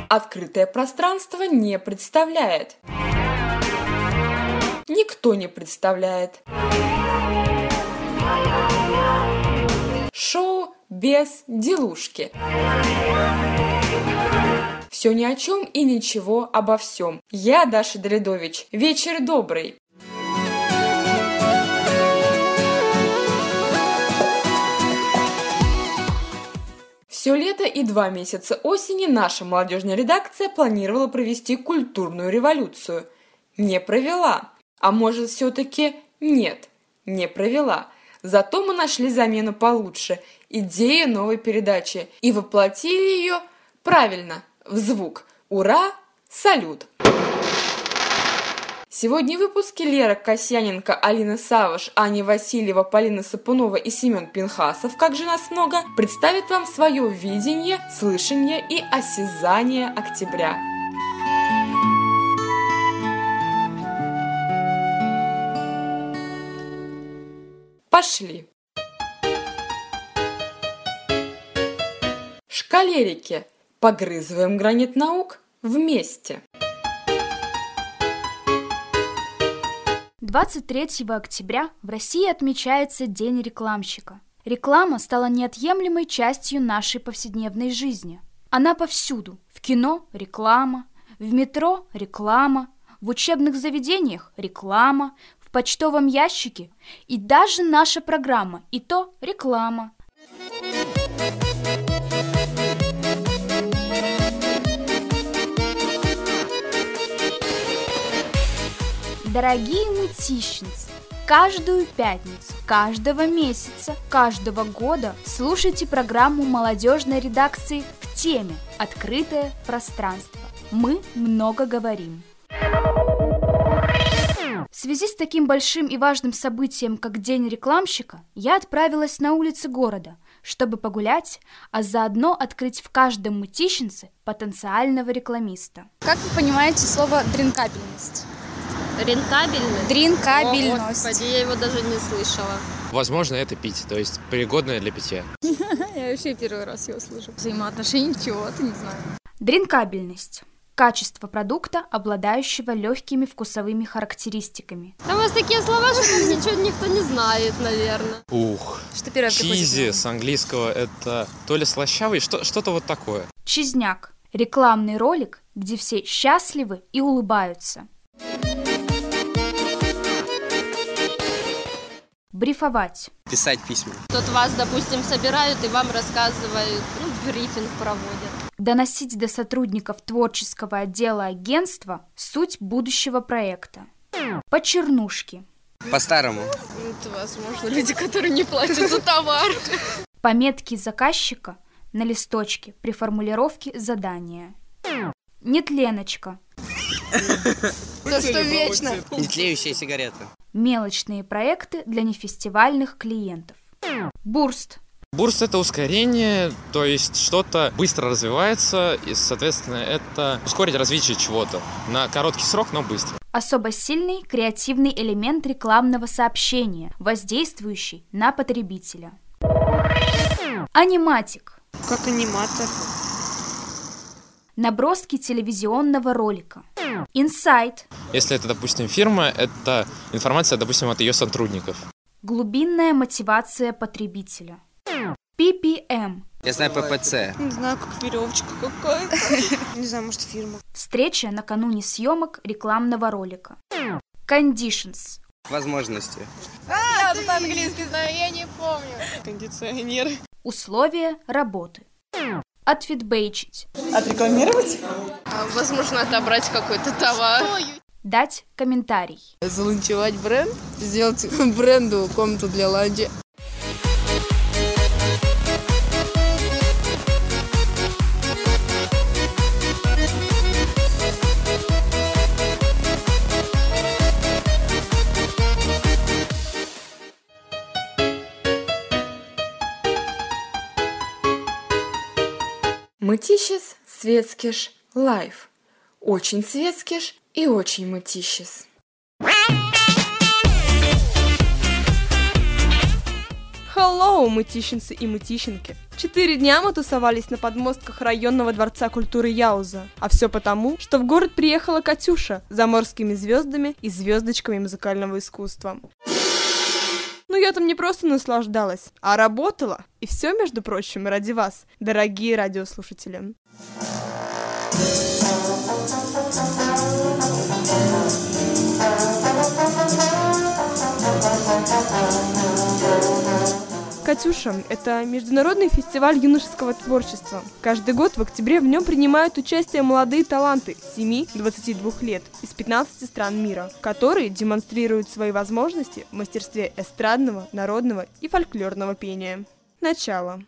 Открытое пространство не представляет. Никто не представляет. Шоу без делушки. Все ни о чем и ничего обо всем. Я Даша Дрядович. Вечер добрый. Все лето и 2 месяца осени наша молодежная редакция планировала провести культурную революцию. Не провела. А может, все-таки нет, не провела. Зато мы нашли замену получше, идею новой передачи, и воплотили ее правильно, в звук. Ура! Салют! Сегодня в выпуске Лера Касьяненко, Алина Саваш, Аня Васильева, Полина Сапунова и Семен Пинхасов, как же нас много, представят вам свое видение, слышание и осязание октября. Пошли! Шкалерики, погрызываем гранит наук вместе. 23 октября в России отмечается День рекламщика. Реклама стала неотъемлемой частью нашей повседневной жизни. Она повсюду. В кино – реклама, в метро – реклама, в учебных заведениях – реклама, в почтовом ящике и даже наша программа, и то реклама. Дорогие мытищницы, каждую пятницу, каждого месяца, каждого года слушайте программу молодежной редакции «В теме. Открытое пространство». Мы много говорим. В связи с таким большим и важным событием, как День рекламщика, я отправилась на улицы города, чтобы погулять, а заодно открыть в каждом мытищинце потенциального рекламиста. Как вы понимаете слово «дринкабельность»? Рентабельность? Дринкабельность. О, Господи, я его даже не слышала. Возможно, это пить, то есть пригодное для питья. Я вообще первый раз его слышу. Взаимоотношения чего-то, не знаю. Дринкабельность. Качество продукта, обладающего легкими вкусовыми характеристиками. А у вас такие слова, что ничего никто не знает, наверное. Ух, Что первое приходит чизи на ум? с английского это то ли слащавый, что-то вот такое. Чизняк. Рекламный ролик, где все счастливы и улыбаются. Брифовать. Писать письма. Тут вас, допустим, собирают и вам рассказывают, брифинг проводят. Доносить до сотрудников творческого отдела агентства суть будущего проекта. Почернушки. По-старому. Это, возможно, люди, которые не платят за товар. Пометки заказчика на листочке при формулировке задания. Нетленочка. То, что вечно. Нетлеющая сигарета. Мелочные проекты для нефестивальных клиентов. Бурст. Бурст — это ускорение, то есть что-то быстро развивается, и, соответственно, это ускорить развитие чего-то на короткий срок, но быстро. Особо сильный креативный элемент рекламного сообщения, воздействующий на потребителя. Аниматик. Как аниматор. Наброски телевизионного ролика. Инсайт. Если это, допустим, фирма, это информация, допустим, от ее сотрудников. Глубинная мотивация потребителя. PPM. Я знаю ППЦ. Не знаю, как веревочка какая-то. Не знаю, может, фирма. Встреча накануне съемок рекламного ролика. Conditions. Возможности. Я тут английский знаю, я не помню. Кондиционер. Условия работы. Отфидбейчить. Отрекламировать? Возможно, отобрать какой-то товар. Дать комментарий. Заланчевать бренд, сделать бренду комнату для ланча. Мытищес, светскиш, лайф. Очень светскиш и очень мытищес. Hello, мытищенцы и мытищенки! 4 дня мы тусовались на подмостках районного дворца культуры Яуза. А все потому, что в город приехала Катюша с заморскими звездами и звездочками музыкального искусства. Ну я там не просто наслаждалась, а работала. И все, между прочим, ради вас, дорогие радиослушатели. «Катюша» — это международный фестиваль юношеского творчества. Каждый год в октябре в нем принимают участие молодые таланты 7-22 лет из 15 стран мира, которые демонстрируют свои возможности в мастерстве эстрадного, народного и фольклорного пения. Начало.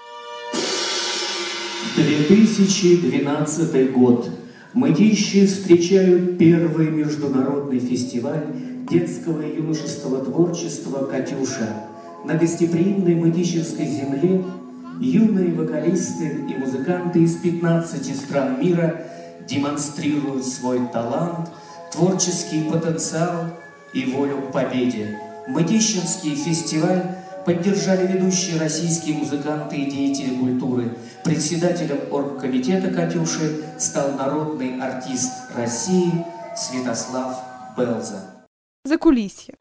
2012 год. Мытищи встречают первый международный фестиваль детского и юношеского творчества «Катюша». На гостеприимной мытищинской земле юные вокалисты и музыканты из 15 стран мира демонстрируют свой талант, творческий потенциал и волю к победе. Мытищинский фестиваль поддержали ведущие российские музыканты и деятели культуры. Председателем оргкомитета «Катюши» стал народный артист России Святослав Белза. Закулисье.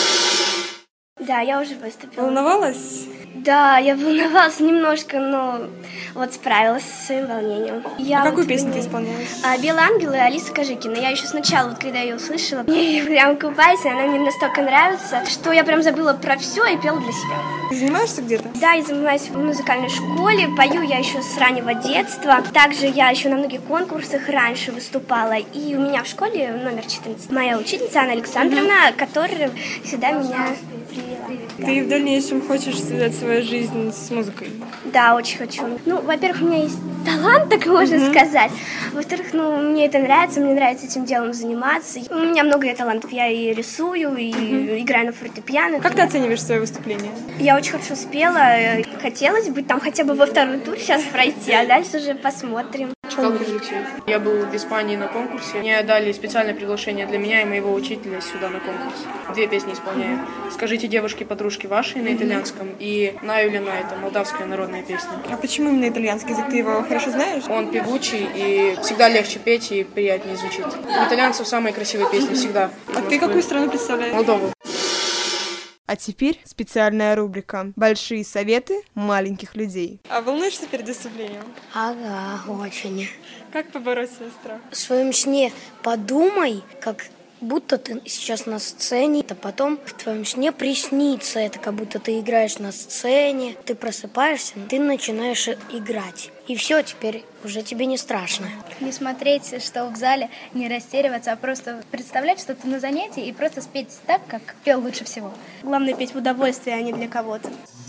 Да, я уже выступила. Волновалась? Да, я волновалась немножко, но вот справилась со своим волнением. Какую песню ты исполнялась? «Белый ангел» и Алиса Кожикина. Я еще сначала, вот когда ее услышала, я прям купаюсь, и она мне настолько нравится, что я прям забыла про все и пела для себя. Ты занимаешься где-то? Да, я занимаюсь в музыкальной школе, пою я еще с раннего детства. Также я еще на многих конкурсах раньше выступала. И у меня в школе номер 14 моя учительница Анна Александровна, которая всегда меня привела. Ты в дальнейшем хочешь связать свою жизнь с музыкой? Да, очень хочу. Ну, во-первых, у меня есть талант, так можно сказать. Во-вторых, мне это нравится, мне нравится этим делом заниматься. У меня много талантов. Я и рисую, и играю на фортепиано. Как ты оцениваешь свое выступление? Я очень хорошо спела. Хотелось бы там хотя бы во второй тур сейчас пройти, а дальше уже посмотрим. Как изучить? Я был в Испании на конкурсе. Мне дали специальное приглашение для меня и моего учителя сюда на конкурс. 2 песни исполняю. «Скажите, девушки-подружки ваши» на итальянском и «Наюлина» — это молдавская народная песня. А почему именно итальянский язык? Ты его хорошо знаешь? Он певучий и всегда легче петь и приятнее звучит. У итальянцев самые красивые песни всегда. А ты какую страну представляешь? Молдову. А теперь специальная рубрика «Большие советы маленьких людей». А волнуешься перед выступлением? Ага, очень. Как побороть свой страх? В своем сне подумай, как будто ты сейчас на сцене, а потом в твоем сне приснится это, как будто ты играешь на сцене, ты просыпаешься, ты начинаешь играть. И все, теперь уже тебе не страшно. Не смотреть, что в зале, не растериваться, а просто представлять, что ты на занятии и просто спеть так, как пел лучше всего. Главное петь в удовольствие, а не для кого-то.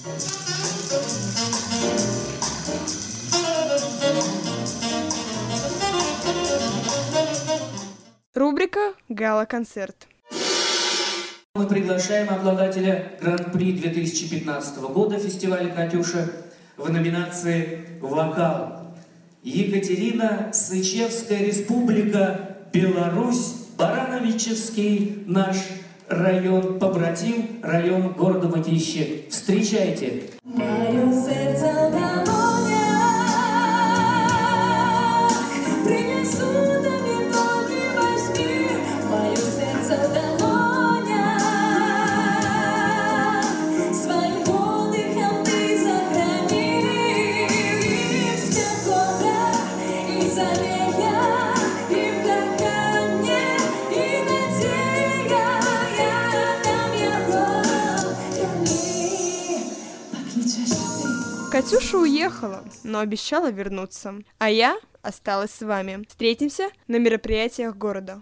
Рубрика «Гала-концерт». Мы приглашаем обладателя Гран-при 2015 года фестиваля «Катюша» в номинации «Вокал». Екатерина, Сычевская республика, Беларусь, Барановичевский, наш район, побратим, район города Мытищи. Встречайте! Мое сердце на лунях, принесу тебе ноги возьми, мое сердце на лунях, своим отдыхом ты сохрани, в стеколах и залеях, и в дыхании, и надея, я нам его, Катюша уехала, но обещала вернуться. А я осталась с вами. Встретимся на мероприятиях города.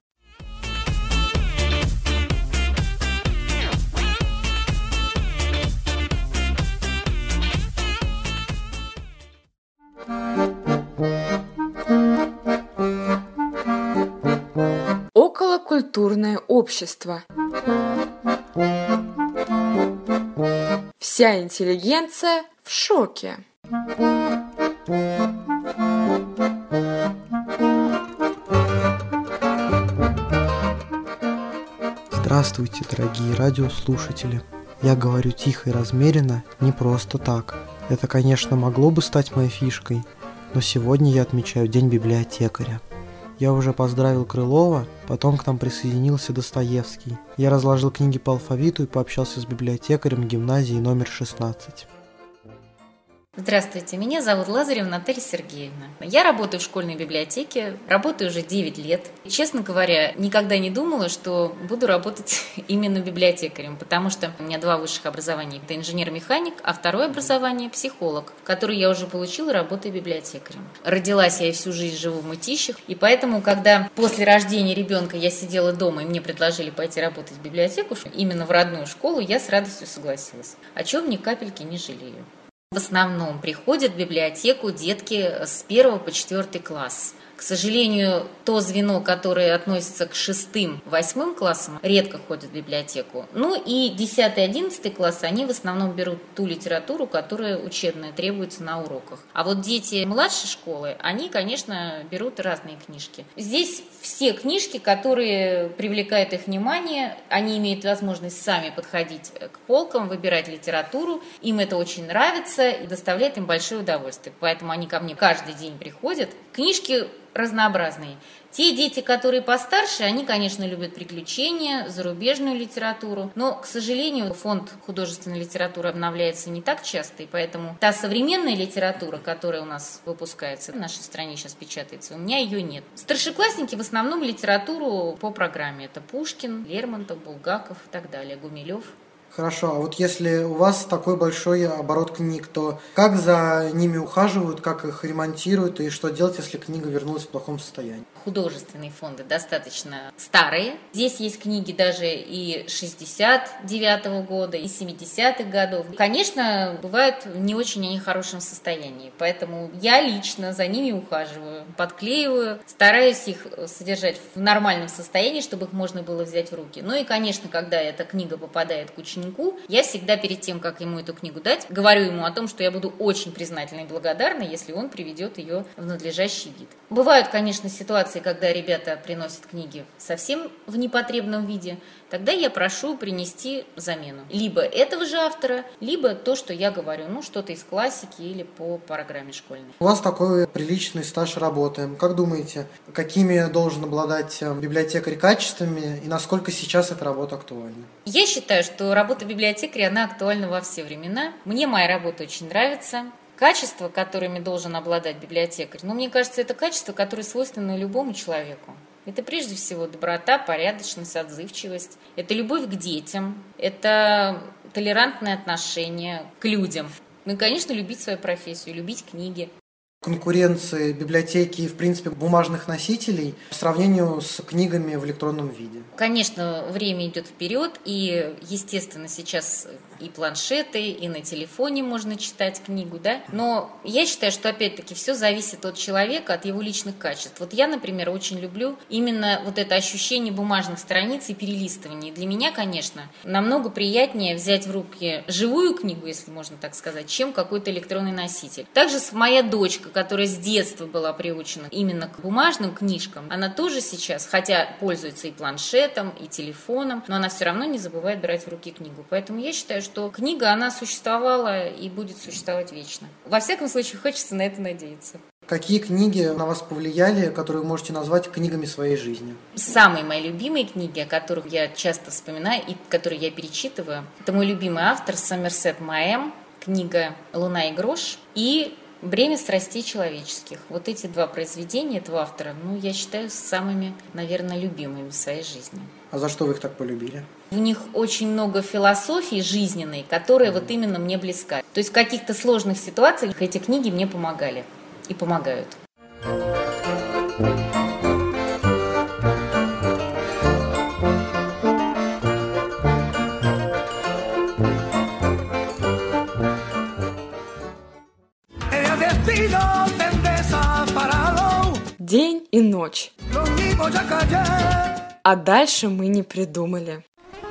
Околокультурное общество. Вся интеллигенция в шоке. Здравствуйте, дорогие радиослушатели! Я говорю тихо и размеренно, не просто так. Это, конечно, могло бы стать моей фишкой, но сегодня я отмечаю День библиотекаря. Я уже поздравил Крылова, потом к нам присоединился Достоевский. Я разложил книги по алфавиту и пообщался с библиотекарем гимназии номер 16. Здравствуйте, меня зовут Лазарева Наталья Сергеевна. Я работаю в школьной библиотеке, работаю уже 9 лет. Честно говоря, никогда не думала, что буду работать именно библиотекарем, потому что у меня 2 высших образования. Это инженер-механик, а второе образование – психолог, который я уже получила, работая библиотекарем. Родилась я и всю жизнь живу в Мытищах, и поэтому, когда после рождения ребенка я сидела дома и мне предложили пойти работать в библиотеку, именно в родную школу, я с радостью согласилась. О чем ни капельки не жалею. В основном приходят в библиотеку детки с 1 по 4 класс. К сожалению, то звено, которое относится к 6-8 классам, редко ходит в библиотеку. Ну и 10-11 классы, они в основном берут ту литературу, которая учебная, требуется на уроках. А вот дети младшей школы, они, конечно, берут разные книжки. Здесь все книжки, которые привлекают их внимание, они имеют возможность сами подходить к полкам, выбирать литературу. Им это очень нравится и доставляет им большое удовольствие. Поэтому они ко мне каждый день приходят. Книжки разнообразные. Те дети, которые постарше, они, конечно, любят приключения, зарубежную литературу, но, к сожалению, фонд художественной литературы обновляется не так часто, и поэтому та современная литература, которая у нас выпускается, в нашей стране сейчас печатается, у меня ее нет. Старшеклассники в основном литературу по программе. Это Пушкин, Лермонтов, Булгаков и так далее, Гумилев. Хорошо, а вот если у вас такой большой оборот книг, то как за ними ухаживают, как их ремонтируют и что делать, если книга вернулась в плохом состоянии? Художественные фонды достаточно старые. Здесь есть книги даже и 69-го года, и 70-х годов. Конечно, бывают не очень они в хорошем состоянии, поэтому я лично за ними ухаживаю, подклеиваю, стараюсь их содержать в нормальном состоянии, чтобы их можно было взять в руки. Ну и, конечно, когда эта книга попадает к ученику, я всегда перед тем, как ему эту книгу дать, говорю ему о том, что я буду очень признательна и благодарна, если он приведет ее в надлежащий вид. Бывают, конечно, ситуации, когда ребята приносят книги совсем в непотребном виде, тогда я прошу принести замену. Либо этого же автора, либо то, что я говорю, что-то из классики или по программе школьной. У вас такой приличный стаж работы. Как думаете, какими должен обладать библиотекарь качествами и насколько сейчас эта работа актуальна? Я считаю, что работа библиотекаря, она актуальна во все времена. Мне моя работа очень нравится. Качества, которыми должен обладать библиотекарь, мне кажется, это качество, которое свойственно любому человеку. Это прежде всего доброта, порядочность, отзывчивость. Это любовь к детям, это толерантное отношение к людям. Ну и, конечно, любить свою профессию, любить книги. Конкуренции библиотеки и, в принципе, бумажных носителей по сравнению с книгами в электронном виде? Конечно, время идет вперед, и, естественно, сейчас и планшеты, и на телефоне можно читать книгу, да? Но я считаю, что, опять-таки, все зависит от человека, от его личных качеств. Вот я, например, очень люблю именно вот это ощущение бумажных страниц и перелистывания. Для меня, конечно, намного приятнее взять в руки живую книгу, если можно так сказать, чем какой-то электронный носитель. Также моя дочка, которая с детства была приучена именно к бумажным книжкам, она тоже сейчас, хотя пользуется и планшетом, и телефоном, но она все равно не забывает брать в руки книгу. Поэтому я считаю, что книга, она существовала и будет существовать вечно. Во всяком случае, хочется на это надеяться. Какие книги на вас повлияли, которые вы можете назвать книгами своей жизни? Самые мои любимые книги, о которых я часто вспоминаю и которые я перечитываю, это мой любимый автор Сомерсет Моэм, книга «Луна и грош» и «Бремя страстей человеческих». Вот эти 2 произведения этого автора, я считаю, самыми, наверное, любимыми в своей жизни. А за что вы их так полюбили? В них очень много философии жизненной, которая вот именно мне близка. То есть в каких-то сложных ситуациях эти книги мне помогали и помогают. День и ночь. А дальше мы не придумали.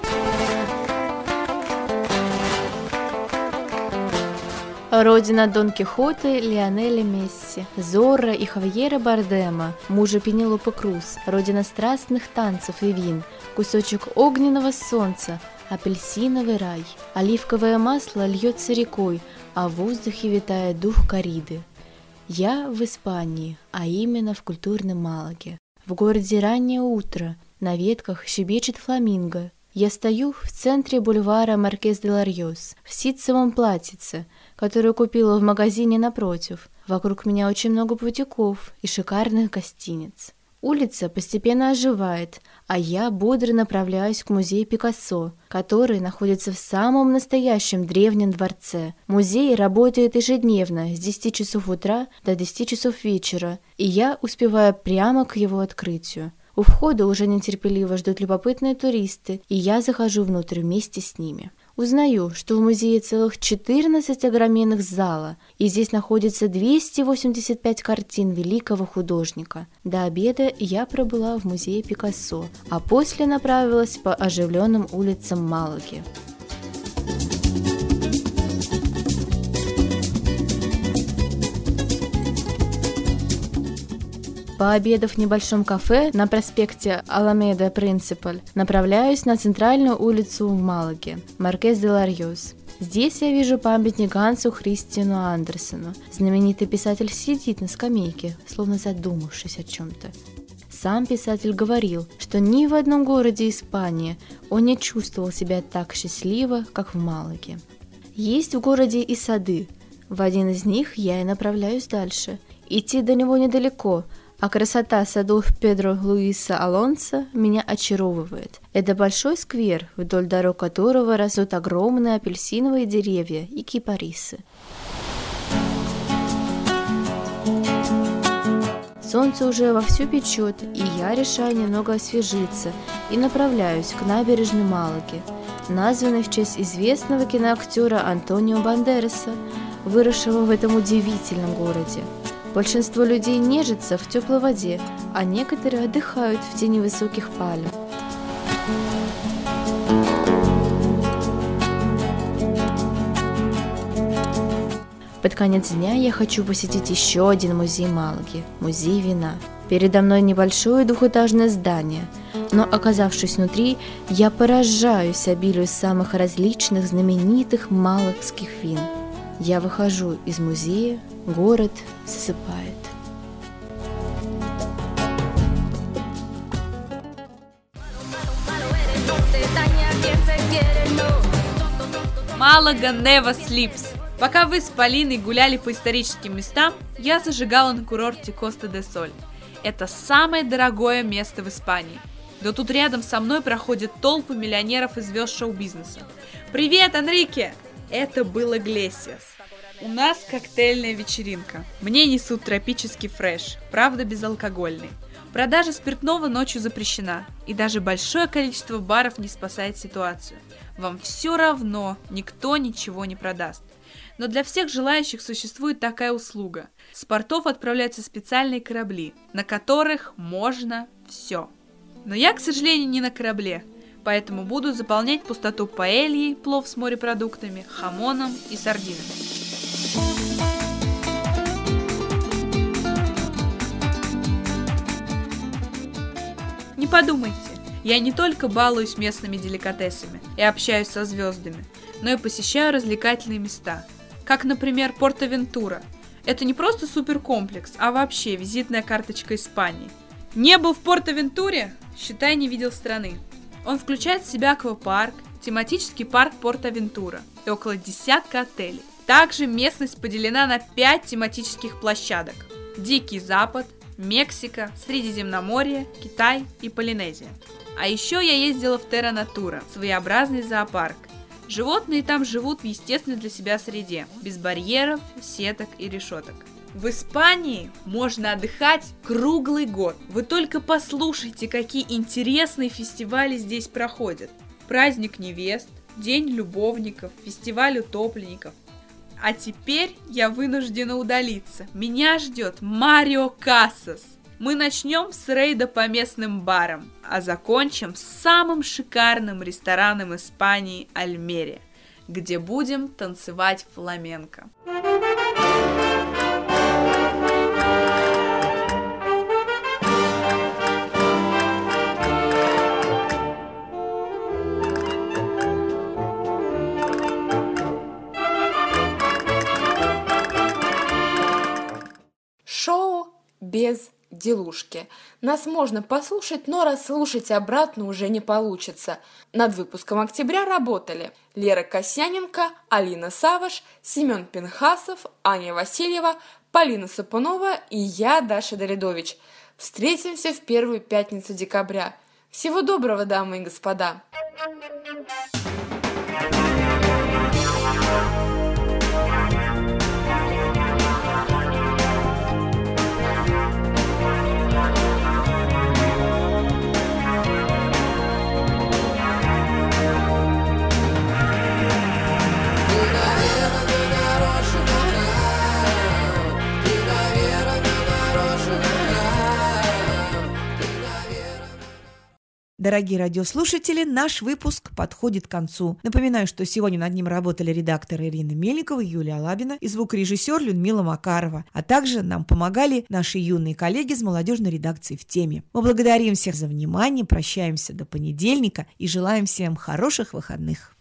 Родина Дон Кихота Лионеля Месси, Зорро и Хавьера Бардема, мужа Пенелопы Круз, родина страстных танцев и вин, кусочек огненного солнца, апельсиновый рай. Оливковое масло льется рекой, а в воздухе витает дух кориды. Я в Испании, а именно в культурном Малаге. В городе раннее утро, на ветках щебечет фламинго. Я стою в центре бульвара Маркез де Ларьос, в ситцевом платьице, которое купила в магазине напротив. Вокруг меня очень много бутиков и шикарных гостиниц. Улица постепенно оживает, а я бодро направляюсь к музею Пикассо, который находится в самом настоящем древнем дворце. Музей работает ежедневно с 10 часов утра до 10 часов вечера, и я успеваю прямо к его открытию. У входа уже нетерпеливо ждут любопытные туристы, и я захожу внутрь вместе с ними. Узнаю, что в музее целых 14 огроменных зала, и здесь находится 285 картин великого художника. До обеда я пробыла в музее Пикассо, а после направилась по оживленным улицам Малаги. Пообедав в небольшом кафе на проспекте Аламеда Принципаль, направляюсь на центральную улицу в Малаге, Маркез де Ларьос. Здесь я вижу памятник Гансу Христиану Андерсену. Знаменитый писатель сидит на скамейке, словно задумавшись о чем-то. Сам писатель говорил, что ни в одном городе Испании он не чувствовал себя так счастливо, как в Малаге. Есть в городе и сады. В один из них я и направляюсь дальше. Идти до него недалеко, а красота садов Педро Луиса Алонсо меня очаровывает. Это большой сквер, вдоль дорог которого растут огромные апельсиновые деревья и кипарисы. Солнце уже вовсю печет, и я решаю немного освежиться и направляюсь к набережной Малаги, названной в честь известного киноактера Антонио Бандераса, выросшего в этом удивительном городе. Большинство людей нежится в теплой воде, а некоторые отдыхают в тени высоких пальм. Под конец дня я хочу посетить еще один музей Малаги – музей вина. Передо мной небольшое двухэтажное здание, но, оказавшись внутри, я поражаюсь обилию самых различных знаменитых малагских вин. Я выхожу из музея, город засыпает. Малага never sleeps. Пока вы с Полиной гуляли по историческим местам, я зажигала на курорте Коста-де-Соль. Это самое дорогое место в Испании. Да тут рядом со мной проходят толпы миллионеров и звезд шоу-бизнеса. Привет, Энрике! Это был Иглесиас. У нас коктейльная вечеринка. Мне несут тропический фреш, правда безалкогольный. Продажа спиртного ночью запрещена, и даже большое количество баров не спасает ситуацию. Вам все равно никто ничего не продаст. Но для всех желающих существует такая услуга. С портов отправляются специальные корабли, на которых можно все. Но я, к сожалению, не на корабле, поэтому буду заполнять пустоту паэльей, плов с морепродуктами, хамоном и сардинами. Не подумайте, я не только балуюсь местными деликатесами и общаюсь со звездами, но и посещаю развлекательные места, как, например, Порт-Авентура. Это не просто суперкомплекс, а вообще визитная карточка Испании. Не был в Порт-Авентуре? Считай, не видел страны. Он включает в себя аквапарк, тематический парк Порт-Авентура и около десятка отелей. Также местность поделена на 5 тематических площадок: Дикий Запад, Мексика, Средиземноморье, Китай и Полинезия. А еще я ездила в Терра Натура, своеобразный зоопарк. Животные там живут в естественной для себя среде, без барьеров, сеток и решеток. В Испании можно отдыхать круглый год. Вы только послушайте, какие интересные фестивали здесь проходят. Праздник невест, День любовников, фестиваль утопленников. А теперь я вынуждена удалиться. Меня ждет Марио Касас. Мы начнем с рейда по местным барам, а закончим с самым шикарным рестораном Испании Альмерия, где будем танцевать фламенко. без делушки. Нас можно послушать, но расслушать обратно уже не получится. Над выпуском «Октября» работали Лера Касьяненко, Алина Саваш, Семен Пинхасов, Аня Васильева, Полина Сапунова и я, Даша Давидович. Встретимся в первую пятницу декабря. Всего доброго, дамы и господа! Дорогие радиослушатели, наш выпуск подходит к концу. Напоминаю, что сегодня над ним работали редакторы Ирина Мельникова, Юлия Алабина и звукорежиссер Людмила Макарова, а также нам помогали наши юные коллеги из молодежной редакции «В теме». Мы благодарим всех за внимание, прощаемся до понедельника и желаем всем хороших выходных.